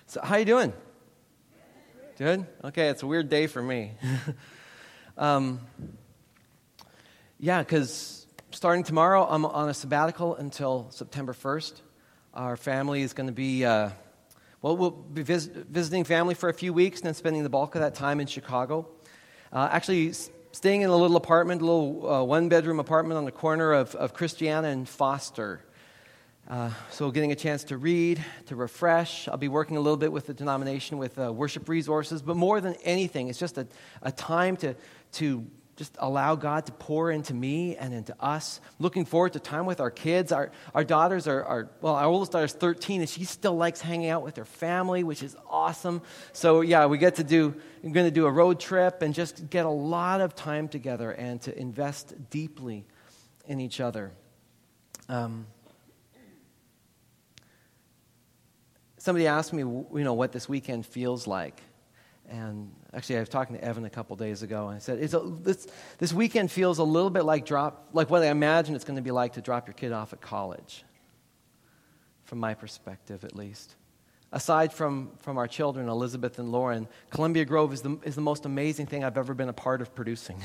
So how you doing? Good? Okay, it's a weird day for me. Because starting tomorrow, I'm on a sabbatical until September 1st. Our family is going to be, we'll be visiting family for a few weeks and then spending the bulk of that time in Chicago. Actually, staying in a little apartment, a little one-bedroom apartment on the corner of Christiana and Foster. So getting a chance to read, to refresh. I'll be working a little bit with the denomination with worship resources, but more than anything, it's just a time to just allow God to pour into me and into us. Looking forward to time with our kids. Our daughters our oldest daughter's 13, and she still likes hanging out with her family, which is awesome. So yeah, we're going to do a road trip and just get a lot of time together and to invest deeply in each other. Somebody asked me, what this weekend feels like. And actually, I was talking to Evan a couple days ago, and I said, this weekend feels a little bit like what I imagine it's going to be like to drop your kid off at college, from my perspective at least. Aside from our children, Elizabeth and Lauren, Columbia Grove is the most amazing thing I've ever been a part of producing.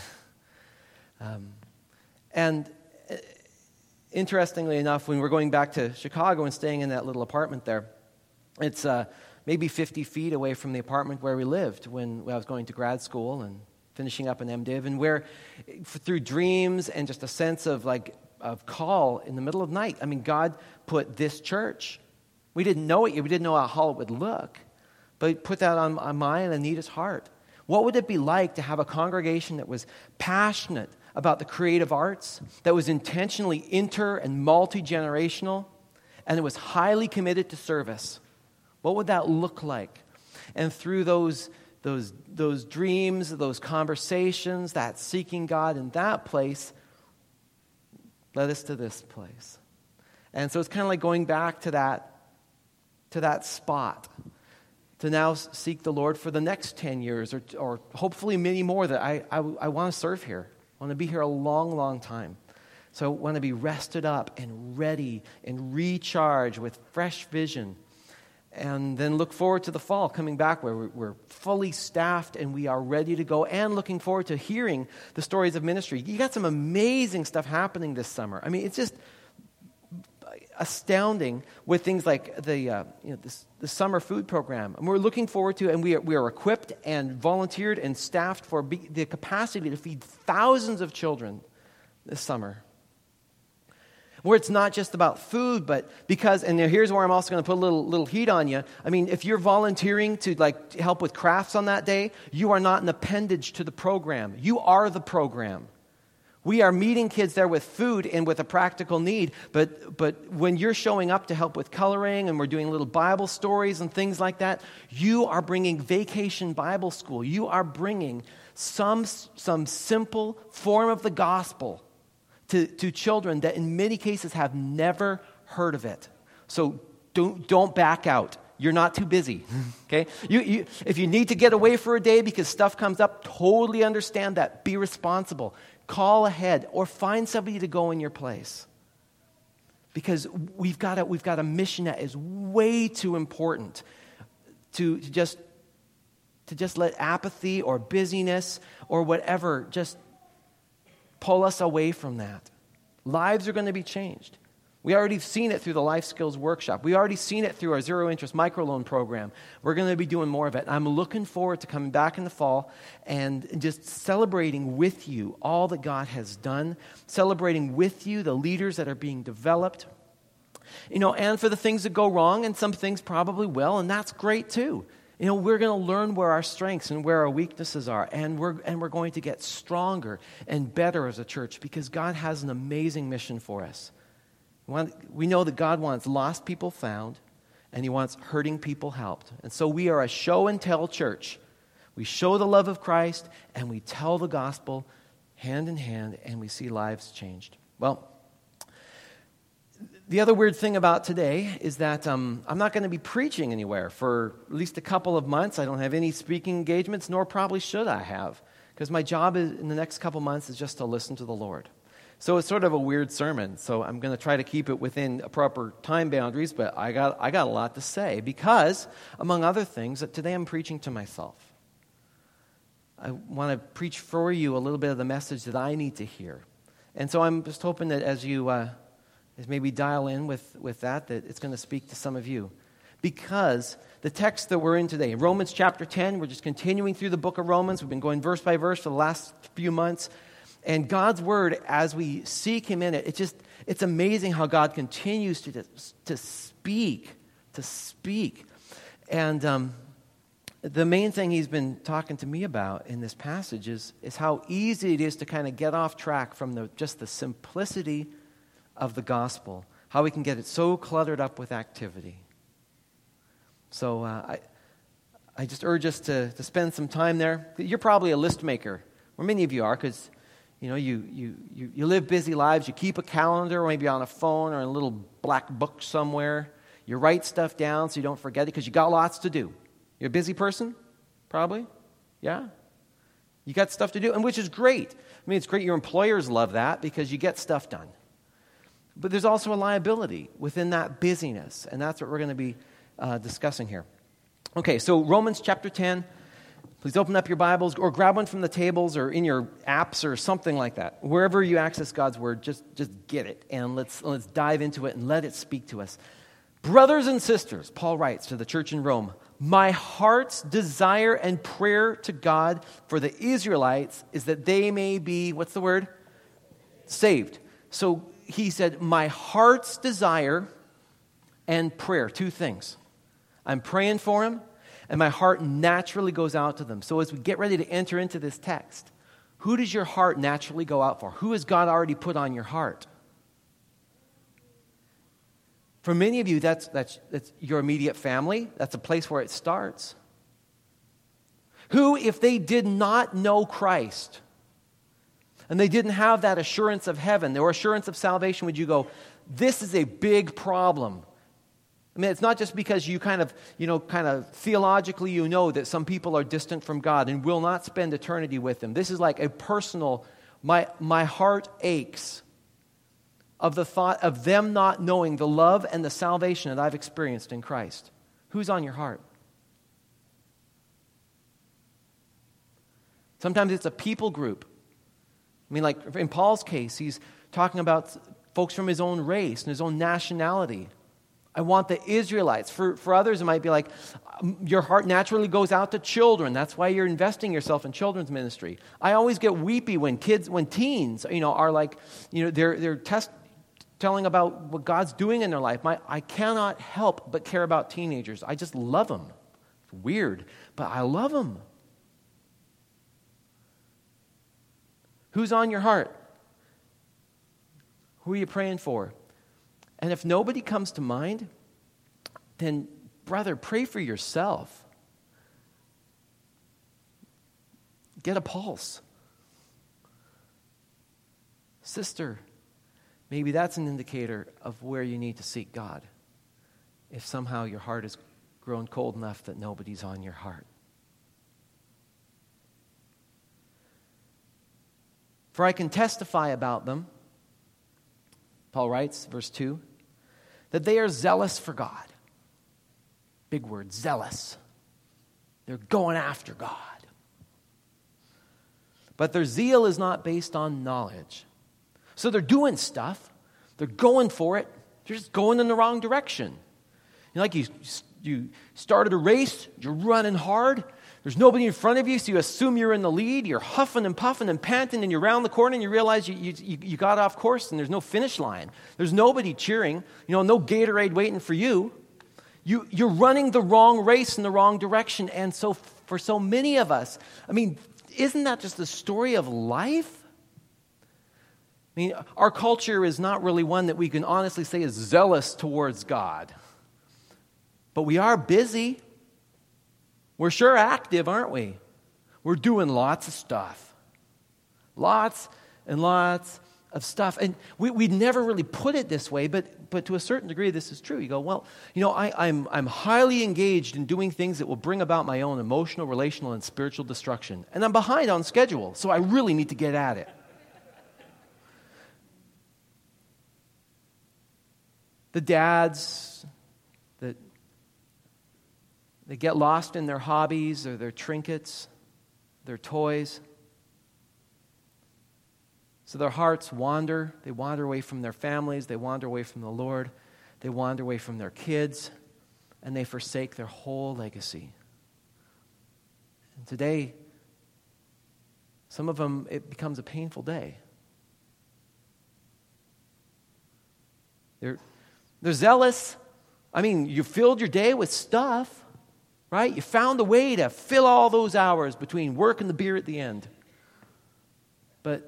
And interestingly enough, when we're going back to Chicago and staying in that little apartment there, it's maybe 50 feet away from the apartment where we lived when I was going to grad school and finishing up an MDiv, and where through dreams and just a sense of call in the middle of the night, God put this church. We didn't know it yet. We didn't know how it would look, but He put that on mine and Anita's heart. What would it be like to have a congregation that was passionate about the creative arts, that was intentionally inter and multi-generational, and it was highly committed to service? What would that look like? And through those dreams, those conversations, that seeking God in that place, led us to this place. And so it's kind of like going back to that spot, to now seek the Lord for the next 10 years or hopefully many more that I want to serve here. I want to be here a long, long time. So I want to be rested up and ready and recharged with fresh vision. And then look forward to the fall, coming back where we're fully staffed and we are ready to go, and looking forward to hearing the stories of ministry. You got some amazing stuff happening this summer. It's just astounding with things like the summer food program. And we're looking forward to, and we are equipped and volunteered and staffed for the capacity to feed thousands of children this summer. Where it's not just about food, but and here's where I'm also going to put a little heat on you. If you're volunteering to help with crafts on that day, you are not an appendage to the program. You are the program. We are meeting kids there with food and with a practical need, but when you're showing up to help with coloring and we're doing little Bible stories and things like that, you are bringing Vacation Bible School. You are bringing some simple form of the gospel to children that in many cases have never heard of it. So don't back out. You're not too busy, okay? If you need to get away for a day because stuff comes up, totally understand that. Be responsible. Call ahead or find somebody to go in your place. Because we've got a mission that is way too important to just let apathy or busyness or whatever just pull us away from that. Lives are going to be changed. We already seen it through the Life Skills Workshop. We already seen it through our Zero Interest Microloan Program. We're going to be doing more of it. I'm looking forward to coming back in the fall and just celebrating with you all that God has done, celebrating with you the leaders that are being developed, and for the things that go wrong, and some things probably will, and that's great too. We're going to learn where our strengths and where our weaknesses are, and we're going to get stronger and better as a church because God has an amazing mission for us. We know that God wants lost people found, and He wants hurting people helped. And so we are a show and tell church. We show the love of Christ, and we tell the gospel hand in hand, and we see lives changed. Well, the other weird thing about today is that I'm not going to be preaching anywhere for at least a couple of months. I don't have any speaking engagements, nor probably should I have, because my job in the next couple months is just to listen to the Lord. So it's sort of a weird sermon. So I'm going to try to keep it within proper time boundaries, but I got a lot to say because, among other things, today I'm preaching to myself. I want to preach for you a little bit of the message that I need to hear. And so I'm just hoping that as you as maybe dial in with that it's going to speak to some of you. Because the text that we're in today, Romans chapter 10, we're just continuing through the book of Romans. We've been going verse by verse for the last few months. And God's word, as we seek him in it, it's amazing how God continues to speak. And the main thing he's been talking to me about in this passage is how easy it is to kind of get off track from just the simplicity of the gospel, how we can get it so cluttered up with activity. So I just urge us to spend some time there. You're probably a list maker, or many of you are, because you live busy lives. You keep a calendar, or maybe on a phone or in a little black book somewhere. You write stuff down so you don't forget it because you got lots to do. You're a busy person, probably, yeah. You got stuff to do, and which is great. I mean, it's great. Your employers love that because you get stuff done. But there's also a liability within that busyness, and that's what we're going to be discussing here. Okay, so Romans chapter 10. Please open up your Bibles or grab one from the tables or in your apps or something like that. Wherever you access God's word, just get it and let's dive into it and let it speak to us. Brothers and sisters, Paul writes to the church in Rome, my heart's desire and prayer to God for the Israelites is that they may be, what's the word? Saved. So he said, my heart's desire and prayer, two things. I'm praying for them, and my heart naturally goes out to them. So as we get ready to enter into this text, who does your heart naturally go out for? Who has God already put on your heart? For many of you, that's your immediate family. That's a place where it starts. Who, if they did not know Christ, and they didn't have that assurance of heaven, or assurance of salvation, would you go, this is a big problem? I mean, it's not just because you kind of theologically that some people are distant from God and will not spend eternity with Him. This is like a personal, my heart aches of the thought of them not knowing the love and the salvation that I've experienced in Christ. Who's on your heart? Sometimes it's a people group. I mean, like in Paul's case, he's talking about folks from his own race and his own nationality. I want the Israelites. For others, it might be like your heart naturally goes out to children. That's why you're investing yourself in children's ministry. I always get weepy when teens, are like, they're telling about what God's doing in their life. I cannot help but care about teenagers. I just love them. It's weird, but I love them. Who's on your heart? Who are you praying for? And if nobody comes to mind, then, brother, pray for yourself. Get a pulse. Sister, maybe that's an indicator of where you need to seek God. If somehow your heart has grown cold enough that nobody's on your heart. For I can testify about them, Paul writes, verse 2, that they are zealous for God. Big word, zealous. They're going after God. But their zeal is not based on knowledge. So they're doing stuff. They're going for it. They're just going in the wrong direction. Like you started a race, you're running hard. There's nobody in front of you, so you assume you're in the lead. You're huffing and puffing and panting, and you're around the corner, and you realize you got off course, and there's no finish line. There's nobody cheering. No Gatorade waiting for you. You're running the wrong race in the wrong direction. And so for so many of us, I mean, isn't that just the story of life? I mean, our culture is not really one that we can honestly say is zealous towards God. But we are busy. We're sure active, aren't we? We're doing lots of stuff. Lots and lots of stuff. And we never really put it this way, but to a certain degree this is true. You go, well, I'm highly engaged in doing things that will bring about my own emotional, relational, and spiritual destruction. And I'm behind on schedule, so I really need to get at it. The dads that they get lost in their hobbies or their trinkets, their toys. So their hearts wander. They wander away from their families. They wander away from the Lord. They wander away from their kids. And they forsake their whole legacy. And today, some of them, it becomes a painful day. They're zealous. I mean, you filled your day with stuff, right? You found a way to fill all those hours between work and the beer at the end. But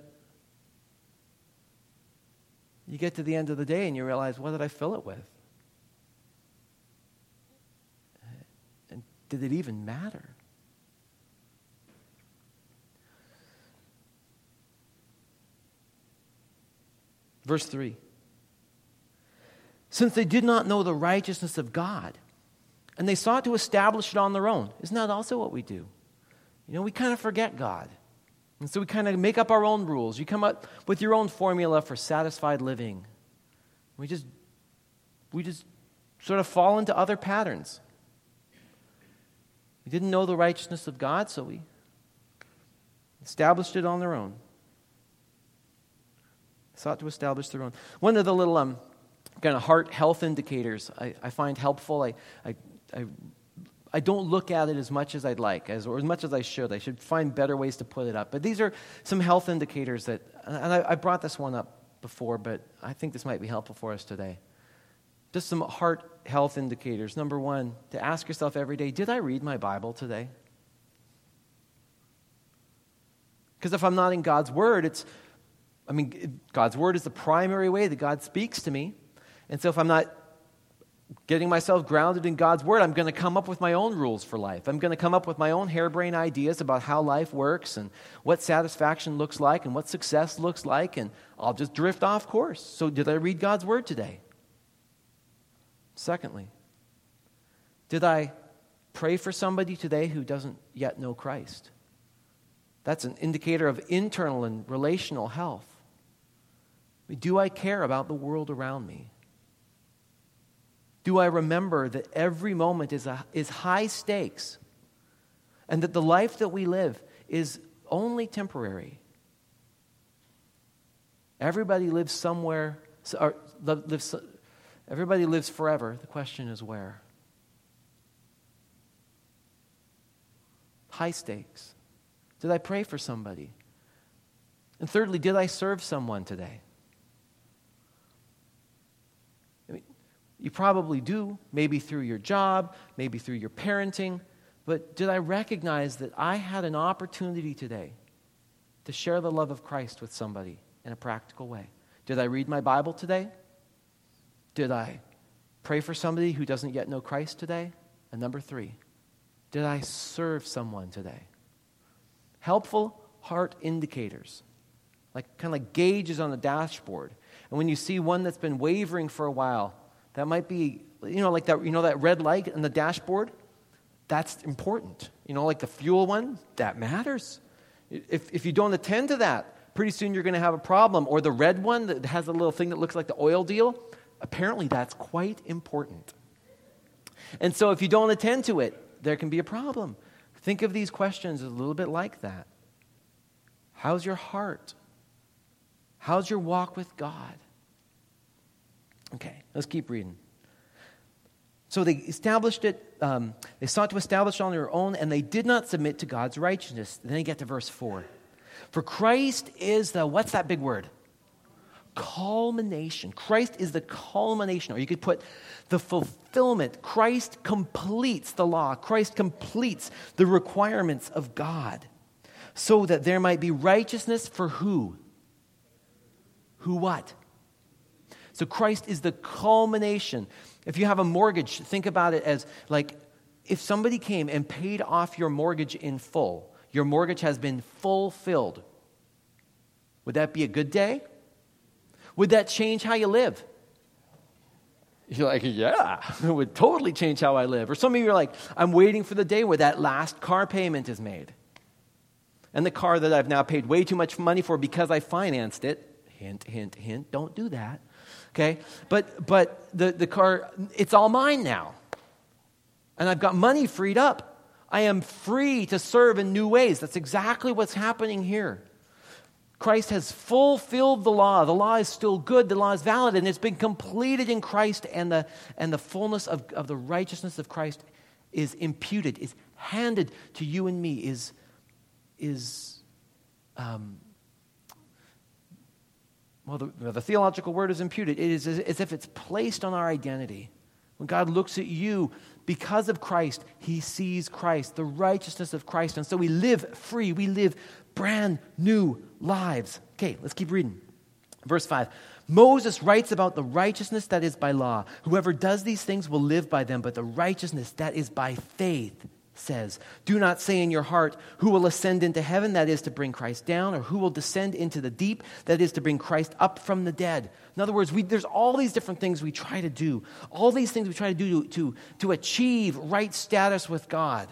you get to the end of the day and you realize, what did I fill it with? And did it even matter? Verse 3. Since they did not know the righteousness of God, and they sought to establish it on their own. Isn't that also what we do? We kind of forget God. And so we kind of make up our own rules. You come up with your own formula for satisfied living. We just sort of fall into other patterns. We didn't know the righteousness of God, so we established it on their own. Sought to establish their own. One of the little kind of heart health indicators I find helpful. I don't look at it as much as I'd like, or as much as I should. I should find better ways to put it up. But these are some health indicators that, and I brought this one up before, but I think this might be helpful for us today. Just some heart health indicators. Number one, to ask yourself every day, did I read my Bible today? Because if I'm not in God's Word, God's Word is the primary way that God speaks to me. And so if I'm not getting myself grounded in God's Word, I'm going to come up with my own rules for life. I'm going to come up with my own harebrained ideas about how life works and what satisfaction looks like and what success looks like, and I'll just drift off course. So did I read God's Word today? Secondly, did I pray for somebody today who doesn't yet know Christ? That's an indicator of internal and relational health. Do I care about the world around me? Do I remember that every moment is high stakes and that the life that we live is only temporary? Everybody lives somewhere, everybody lives forever. The question is where? High stakes. Did I pray for somebody? And thirdly, did I serve someone today? You probably do, maybe through your job, maybe through your parenting, but did I recognize that I had an opportunity today to share the love of Christ with somebody in a practical way? Did I read my Bible today? Did I pray for somebody who doesn't yet know Christ today? And number 3, did I serve someone today? Helpful heart indicators, kind of like gauges on the dashboard. And when you see one that's been wavering for a while, that might be, that red light on the dashboard, that's important. Like the fuel one, that matters. If you don't attend to that, pretty soon you're going to have a problem. Or the red one that has a little thing that looks like the oil deal, apparently that's quite important. And so if you don't attend to it, there can be a problem. Think of these questions as a little bit like that. How's your heart? How's your walk with God? Okay, let's keep reading. So they established it, they sought to establish it on their own, and they did not submit to God's righteousness. Then you get to verse 4. For Christ is what's that big word? Culmination. Christ is the culmination, or you could put the fulfillment. Christ completes the law. Christ completes the requirements of God, so that there might be righteousness for who? Who what? So Christ is the culmination. If you have a mortgage, think about it as if somebody came and paid off your mortgage in full, your mortgage has been fulfilled. Would that be a good day? Would that change how you live? You're like, yeah, it would totally change how I live. Or some of you are like, I'm waiting for the day where that last car payment is made. And the car that I've now paid way too much money for because I financed it, hint, hint, hint, don't do that. okay? But the car, it's all mine now. And I've got money freed up. I am free to serve in new ways. That's exactly what's happening here. Christ has fulfilled the law. The law is still good. The law is valid, and it's been completed in Christ, and the fullness of the righteousness of Christ is imputed, is handed to you and me, the theological word is imputed. It is as if it's placed on our identity. When God looks at you, because of Christ, he sees Christ, the righteousness of Christ. And so we live free. We live brand new lives. Okay, let's keep reading. Verse 5. Moses writes about the righteousness that is by law. Whoever does these things will live by them, but the righteousness that is by faith says, do not say in your heart, who will ascend into heaven, that is to bring Christ down, or who will descend into the deep, that is to bring Christ up from the dead. In other words, there's all these different things we try to do, all these things we try to do to achieve right status with God.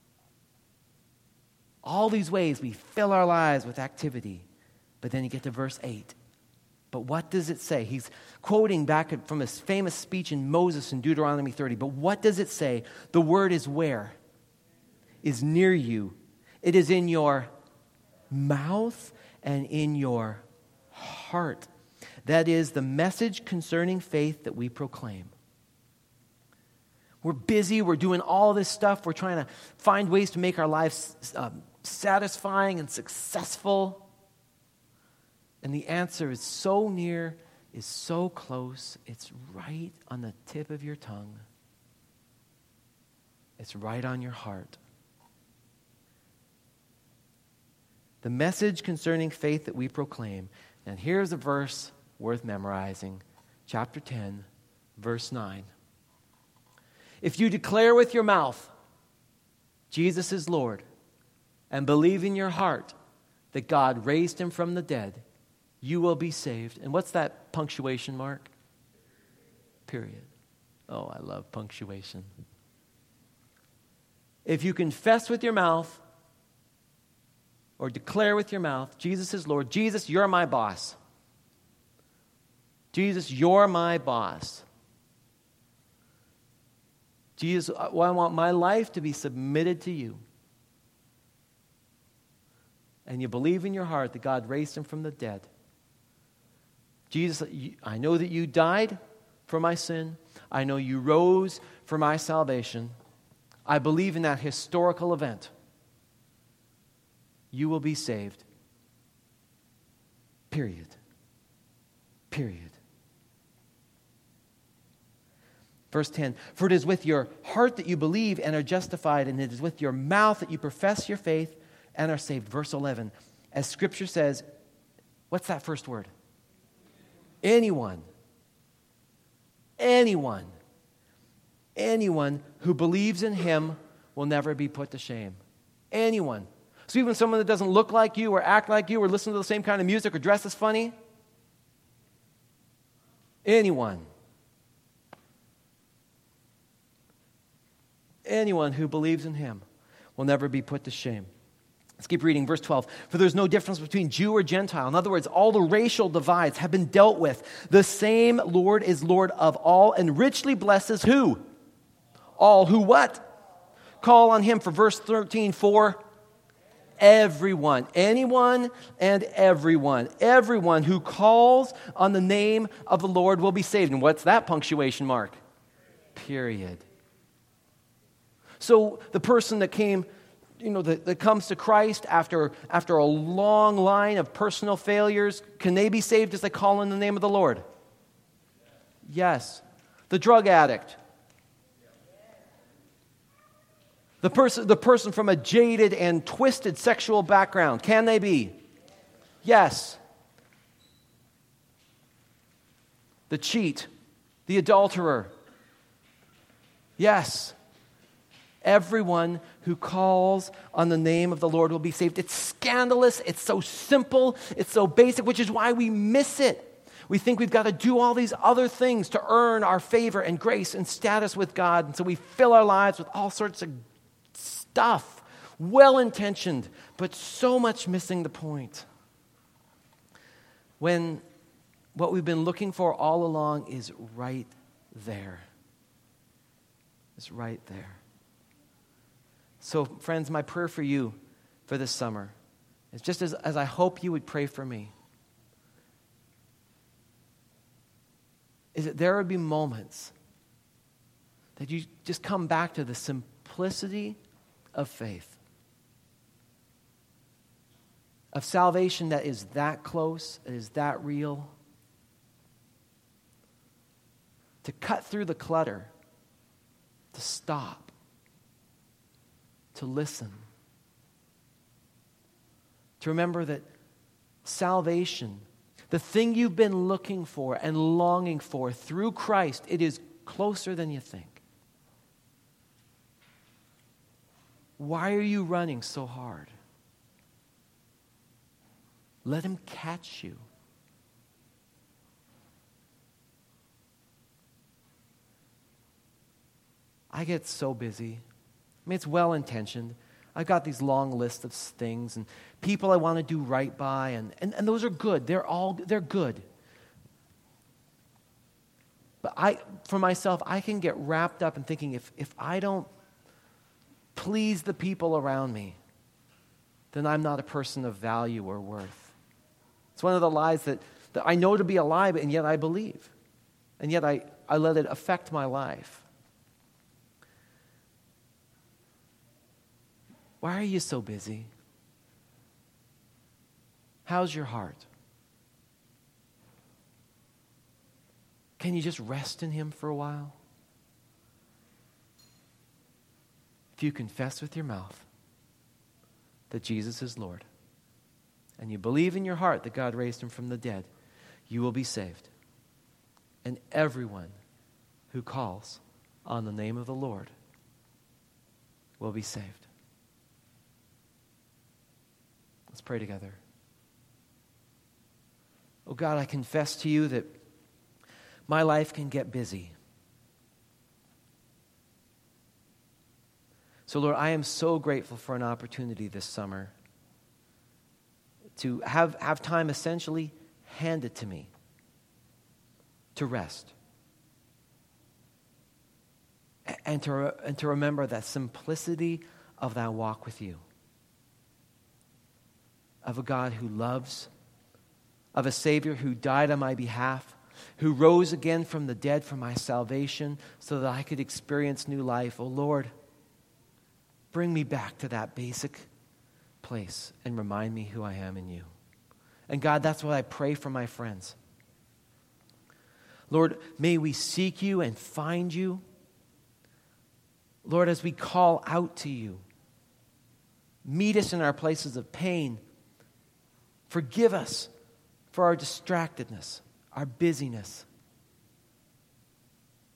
All these ways we fill our lives with activity. But then you get to verse 8. But what does it say? He's quoting back from his famous speech in Moses in Deuteronomy 30. But what does it say? The word is where? Is near you. It is in your mouth and in your heart. That is the message concerning faith that we proclaim. We're busy. We're doing all this stuff. We're trying to find ways to make our lives satisfying and successful. And the answer is so near, is so close. It's right on the tip of your tongue. It's right on your heart. The message concerning faith that we proclaim. And here's a verse worth memorizing. Chapter 10, verse 9. If you declare with your mouth, Jesus is Lord, and believe in your heart that God raised him from the dead, you will be saved. And what's that punctuation mark? Period. Oh, I love punctuation. If you confess with your mouth, or declare with your mouth, Jesus is Lord. Jesus, you're my boss. Jesus, you're my boss. Jesus, I want my life to be submitted to you. And you believe in your heart that God raised him from the dead. Jesus, I know that you died for my sin. I know you rose for my salvation. I believe in that historical event. You will be saved. Period. Period. Verse 10, for it is with your heart that you believe and are justified, and it is with your mouth that you profess your faith and are saved. Verse 11, as Scripture says, what's that first word? Anyone who believes in him will never be put to shame. Anyone. So even someone that doesn't look like you or act like you or listen to the same kind of music or dress as funny, anyone who believes in him will never be put to shame. Let's keep reading, verse 12. For there's no difference between Jew or Gentile. In other words, all the racial divides have been dealt with. The same Lord is Lord of all and richly blesses who? All who what? Call on him. For verse 13, for everyone, anyone and everyone. Everyone who calls on the name of the Lord will be saved. And what's that punctuation mark? Period. So the person that came, that comes to Christ after a long line of personal failures, can they be saved as they call on the name of the Lord? Yes. The drug addict. The person from a jaded and twisted sexual background, can they be? Yes. The cheat, the adulterer. Yes. Everyone who calls on the name of the Lord will be saved. It's scandalous. It's so simple. It's so basic, which is why we miss it. We think we've got to do all these other things to earn our favor and grace and status with God. And so we fill our lives with all sorts of stuff, well-intentioned, but so much missing the point. When what we've been looking for all along is right there. It's right there. So, friends, my prayer for you for this summer is just as I hope you would pray for me, is that there would be moments that you just come back to the simplicity of faith, of salvation that is that close, it is that real, to cut through the clutter, to stop, to listen, to remember that salvation, the thing you've been looking for and longing for through Christ, it is closer than you think. Why are you running so hard? Let him catch you. I get so busy. I mean, it's well-intentioned. I've got these long lists of things and people I want to do right by, and those are good. They're good. But for myself, I can get wrapped up in thinking if I don't please the people around me, then I'm not a person of value or worth. It's one of the lies that I know to be a lie, and yet I believe. And yet I let it affect my life. Why are you so busy? How's your heart? Can you just rest in him for a while? If you confess with your mouth that Jesus is Lord, and you believe in your heart that God raised him from the dead, you will be saved. And everyone who calls on the name of the Lord will be saved. Let's pray together. Oh God, I confess to you that my life can get busy. So Lord, I am so grateful for an opportunity this summer to have time essentially handed to me to rest and to remember that simplicity of that walk with you, of a God who loves, of a Savior who died on my behalf, who rose again from the dead for my salvation so that I could experience new life. Oh Lord, bring me back to that basic place and remind me who I am in you. And God, that's what I pray for my friends. Lord, may we seek you and find you. Lord, as we call out to you, meet us in our places of pain. Forgive us for our distractedness, our busyness.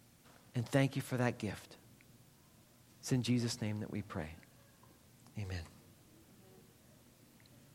And thank you for that gift. It's in Jesus' name that we pray. Amen.